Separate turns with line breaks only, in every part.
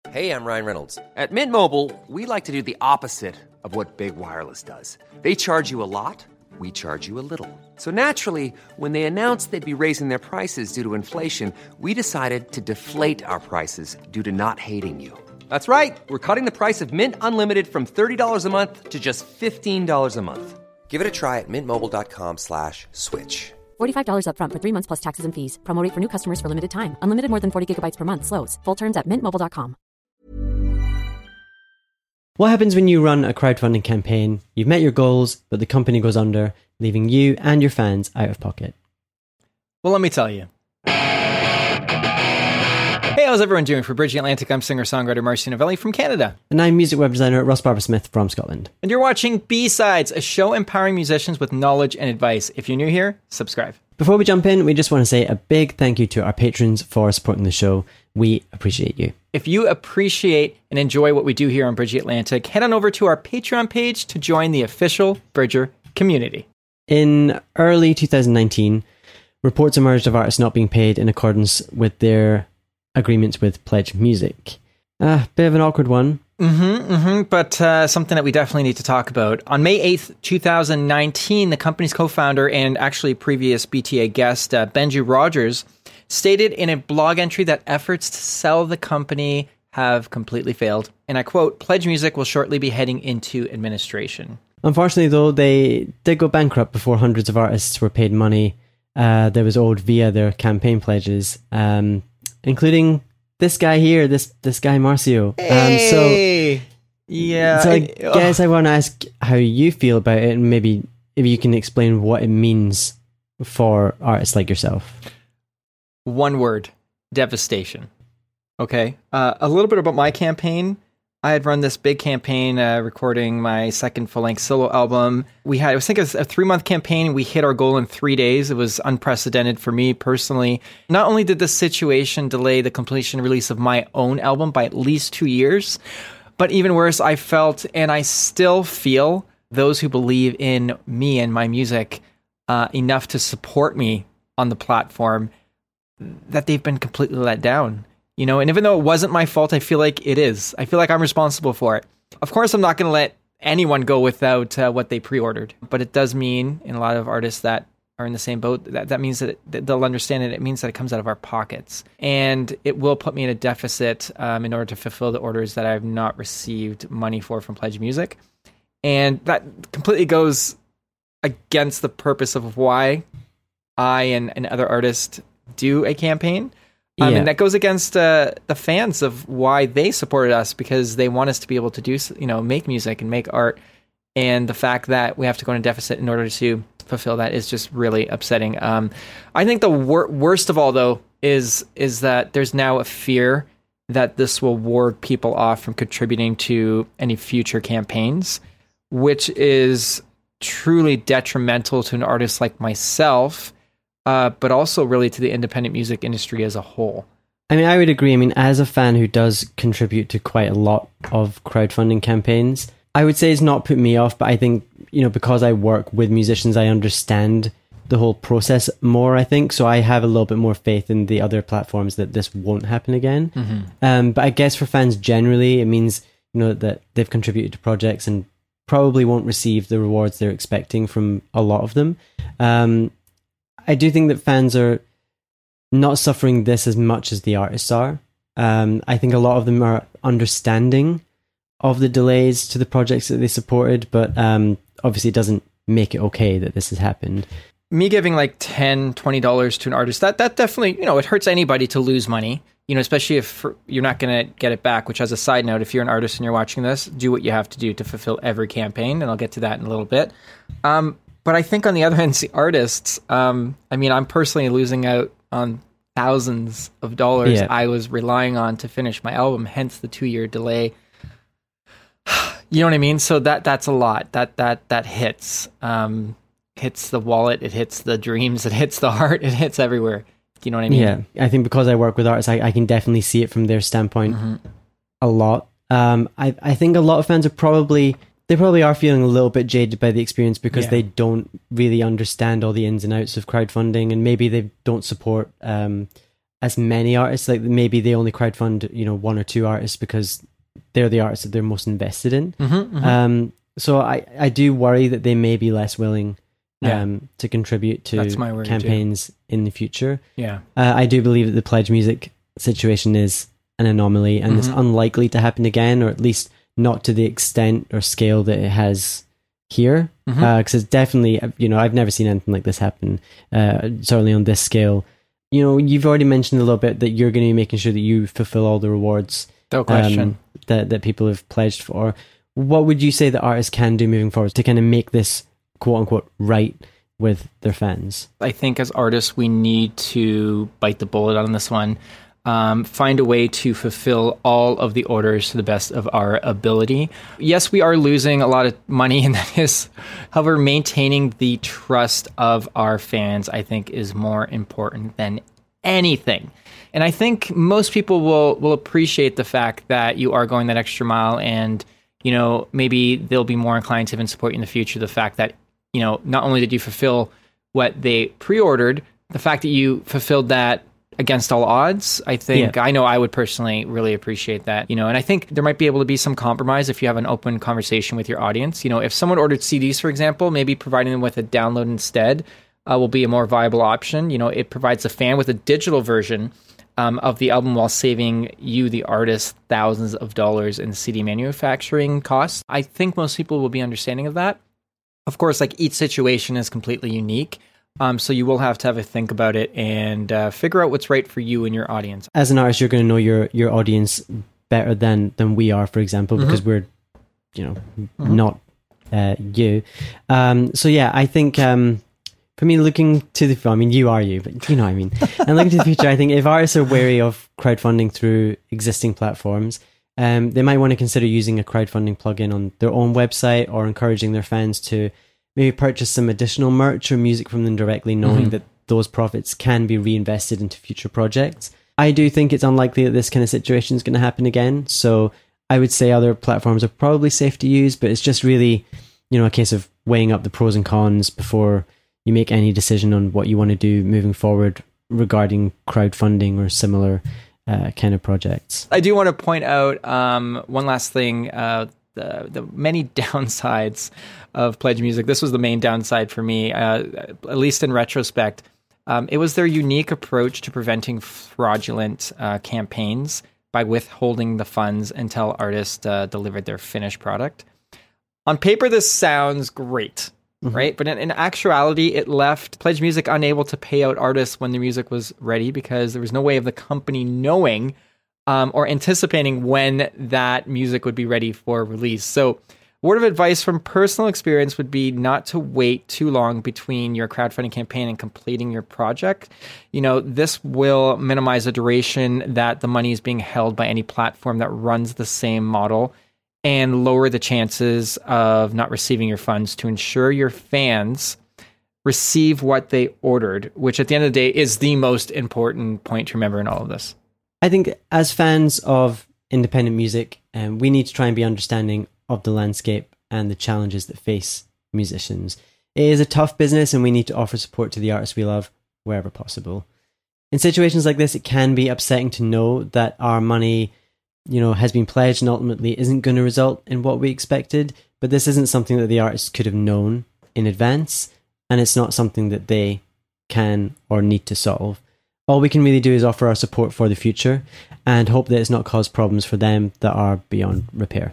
Hey, I'm Ryan Reynolds. At Mint Mobile, we like to do the opposite of what Big Wireless does. They charge you a lot, we charge you a little. So naturally, when they announced they'd be raising their prices due to inflation, we decided to deflate our prices due to not hating you. That's right. We're cutting the price of Mint Unlimited from $30 a month to just $15 a month. Give it a try at mintmobile.com/switch.
$45 up front for 3 months plus taxes and fees. Promo rate for new customers for limited time. Unlimited more than 40 gigabytes per month. Slows full terms at mintmobile.com.
What happens when you run a crowdfunding campaign? You've met your goals, but the company goes under, leaving you and your fans out of pocket.
Well, let me tell you. Hey, how's everyone doing? For Bridgie Atlantic, I'm singer-songwriter Marcy Novelli from Canada.
And I'm music web designer Ross Barber-Smith from Scotland.
And you're watching B-Sides, a show empowering musicians with knowledge and advice. If you're new here, subscribe.
Before we jump in, we just want to say a big thank you to our patrons for supporting the show. We appreciate you.
If you appreciate and enjoy what we do here on Bridgie Atlantic, head on over to our Patreon page to join the official Bridger community.
In early 2019, reports emerged of artists not being paid in accordance with their agreements with Pledge Music. Bit of an awkward one.
But something that we definitely need to talk about. On May 8th, 2019, the company's co-founder and actually previous BTA guest, Benji Rogers, stated in a blog entry that efforts to sell the company have completely failed. And I quote, "Pledge Music will shortly be heading into administration."
Unfortunately, though, they did go bankrupt before hundreds of artists were paid money that was owed via their campaign pledges, including this guy here, this guy Marcio.
Hey!
So I guess I want to ask how you feel about it, and maybe if you can explain what it means for artists like yourself.
One word: devastation. Okay. A little bit about my campaign. I had run this big campaign recording my second full-length solo album. I was thinking a 3-month campaign. We hit our goal in 3 days. It was unprecedented for me personally. Not only did this situation delay the completion release of my own album by at least 2 years, but even worse, I felt, and I still feel, those who believe in me and my music enough to support me on the platform, that they've been completely let down. You know, and even though it wasn't my fault, I feel like it is. I feel like I'm responsible for it. Of course, I'm not going to let anyone go without what they pre-ordered. But it does mean, in a lot of artists that are in the same boat, that means that they'll understand it. It means that it comes out of our pockets. And it will put me in a deficit in order to fulfill the orders that I have not received money for from Pledge Music. And that completely goes against the purpose of why I and other artists do a campaign. And that goes against the fans of why they supported us, because they want us to be able to do, make music and make art. And the fact that we have to go in a deficit in order to fulfill that is just really upsetting. I think the worst of all, though, is that there's now a fear that this will ward people off from contributing to any future campaigns, which is truly detrimental to an artist like myself. But also really to the independent music industry as a whole.
I mean, I would agree. I mean, as a fan who does contribute to quite a lot of crowdfunding campaigns, I would say it's not put me off, but I think, because I work with musicians, I understand the whole process more, I think. So I have a little bit more faith in the other platforms that this won't happen again. Mm-hmm. But I guess for fans generally, it means, that they've contributed to projects and probably won't receive the rewards they're expecting from a lot of them. I do think that fans are not suffering this as much as the artists are. I think a lot of them are understanding of the delays to the projects that they supported, but obviously it doesn't make it okay that this has happened.
Me giving like $10, $20 to an artist, that definitely, it hurts anybody to lose money, especially if you're not going to get it back, which, as a side note, if you're an artist and you're watching this, do what you have to do to fulfill every campaign, and I'll get to that in a little bit. But I think on the other hand, the artists, I'm personally losing out on thousands of dollars I was relying on to finish my album, hence the 2-year delay. You know what I mean? So that's a lot. That hits. Hits the wallet, it hits the dreams, it hits the heart, it hits everywhere. Do you know what I mean?
Yeah, I think because I work with artists, I can definitely see it from their standpoint a lot. I think a lot of fans are probably are feeling a little bit jaded by the experience because they don't really understand all the ins and outs of crowdfunding, and maybe they don't support as many artists. Like maybe they only crowdfund, one or two artists because they're the artists that they're most invested in. So I do worry that they may be less willing to contribute to campaigns in the future.
Yeah.
I do believe that the Pledge Music situation is an anomaly and it's unlikely to happen again, or at least not to the extent or scale that it has here. Because it's definitely, I've never seen anything like this happen, certainly on this scale. You've already mentioned a little bit that you're going to be making sure that you fulfill all the rewards
no question.
That people have pledged for. What would you say that artists can do moving forward to kind of make this quote unquote right with their fans?
I think as artists, we need to bite the bullet on this one. Find a way to fulfill all of the orders to the best of our ability. Yes, we are losing a lot of money, and that is, however, maintaining the trust of our fans, I think, is more important than anything. And I think most people will appreciate the fact that you are going that extra mile, and maybe they'll be more inclined to even support you in the future. The fact that not only did you fulfill what they pre-ordered, the fact that you fulfilled that against all odds, I think, I know I would personally really appreciate that, and I think there might be able to be some compromise if you have an open conversation with your audience. If someone ordered CDs, for example, maybe providing them with a download instead will be a more viable option. It provides a fan with a digital version of the album while saving you, the artist, thousands of dollars in CD manufacturing costs. I think most people will be understanding of that. Of course, like each situation is completely unique. So you will have to have a think about it and figure out what's right for you and your audience.
As an artist, you're going to know your audience better than we are, for example, because we're, not you. So yeah, I think for me, looking to the future, I mean, you are you, but you know what I mean. And looking to the future, I think if artists are wary of crowdfunding through existing platforms, they might want to consider using a crowdfunding plugin on their own website, or encouraging their fans to maybe purchase some additional merch or music from them directly, knowing that those profits can be reinvested into future projects. I do think it's unlikely that this kind of situation is going to happen again. So I would say other platforms are probably safe to use, but it's just really, a case of weighing up the pros and cons before you make any decision on what you want to do moving forward regarding crowdfunding or similar kind of projects.
I do want to point out one last thing, the many downsides of Pledge Music. This was the main downside for me, at least in retrospect. It was their unique approach to preventing fraudulent campaigns by withholding the funds until artists delivered their finished product. On paper, this sounds great, right? But in actuality, it left Pledge Music unable to pay out artists when the music was ready, because there was no way of the company knowing or anticipating when that music would be ready for release. So, word of advice from personal experience would be not to wait too long between your crowdfunding campaign and completing your project. This will minimize the duration that the money is being held by any platform that runs the same model, and lower the chances of not receiving your funds, to ensure your fans receive what they ordered, which at the end of the day is the most important point to remember in all of this.
I think as fans of independent music, we need to try and be understanding of the landscape and the challenges that face musicians. It is a tough business, and we need to offer support to the artists we love wherever possible. In situations like this, it can be upsetting to know that our money, has been pledged and ultimately isn't going to result in what we expected. But this isn't something that the artists could have known in advance, and it's not something that they can or need to solve. All we can really do is offer our support for the future and hope that it's not caused problems for them that are beyond repair.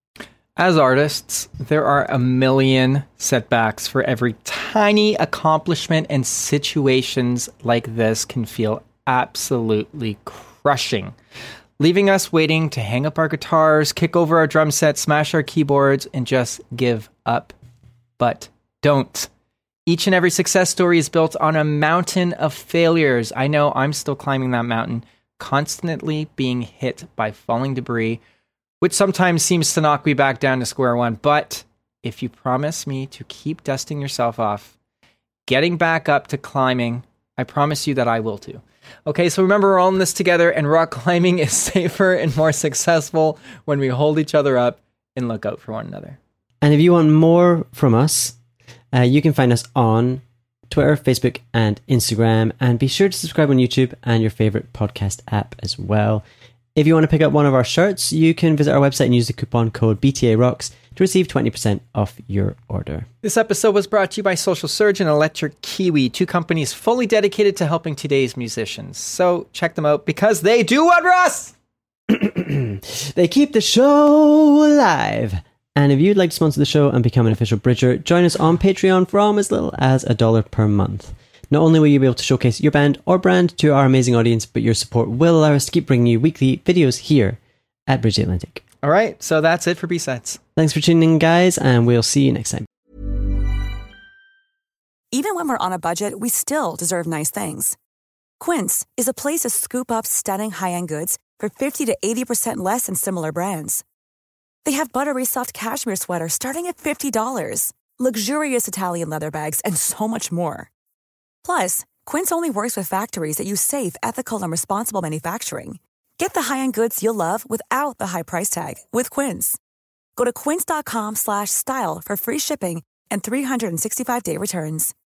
As artists, there are a million setbacks for every tiny accomplishment, and situations like this can feel absolutely crushing, leaving us waiting to hang up our guitars, kick over our drum set, smash our keyboards, and just give up. But don't. Each and every success story is built on a mountain of failures. I know I'm still climbing that mountain, constantly being hit by falling debris, which sometimes seems to knock me back down to square one. But if you promise me to keep dusting yourself off, getting back up to climbing, I promise you that I will too. Okay, so remember, we're all in this together, and rock climbing is safer and more successful when we hold each other up and look out for one another.
And if you want more from us, you can find us on Twitter, Facebook, and Instagram. And be sure to subscribe on YouTube and your favorite podcast app as well. If you want to pick up one of our shirts, you can visit our website and use the coupon code BTAROCKS to receive 20% off your order.
This episode was brought to you by Social Surge and Electric Kiwi, two companies fully dedicated to helping today's musicians. So check them out because they do what, Russ?
They keep the show alive. And if you'd like to sponsor the show and become an official Bridger, join us on Patreon from as little as $1 per month. Not only will you be able to showcase your band or brand to our amazing audience, but your support will allow us to keep bringing you weekly videos here at Bridge the Atlantic.
All right, so that's it for B-Sides.
Thanks for tuning in, guys, and we'll see you next time.
Even when we're on a budget, we still deserve nice things. Quince is a place to scoop up stunning high-end goods for 50 to 80% less than similar brands. They have buttery soft cashmere sweaters starting at $50, luxurious Italian leather bags, and so much more. Plus, Quince only works with factories that use safe, ethical, and responsible manufacturing. Get the high-end goods you'll love without the high price tag with Quince. Go to quince.com/style for free shipping and 365-day returns.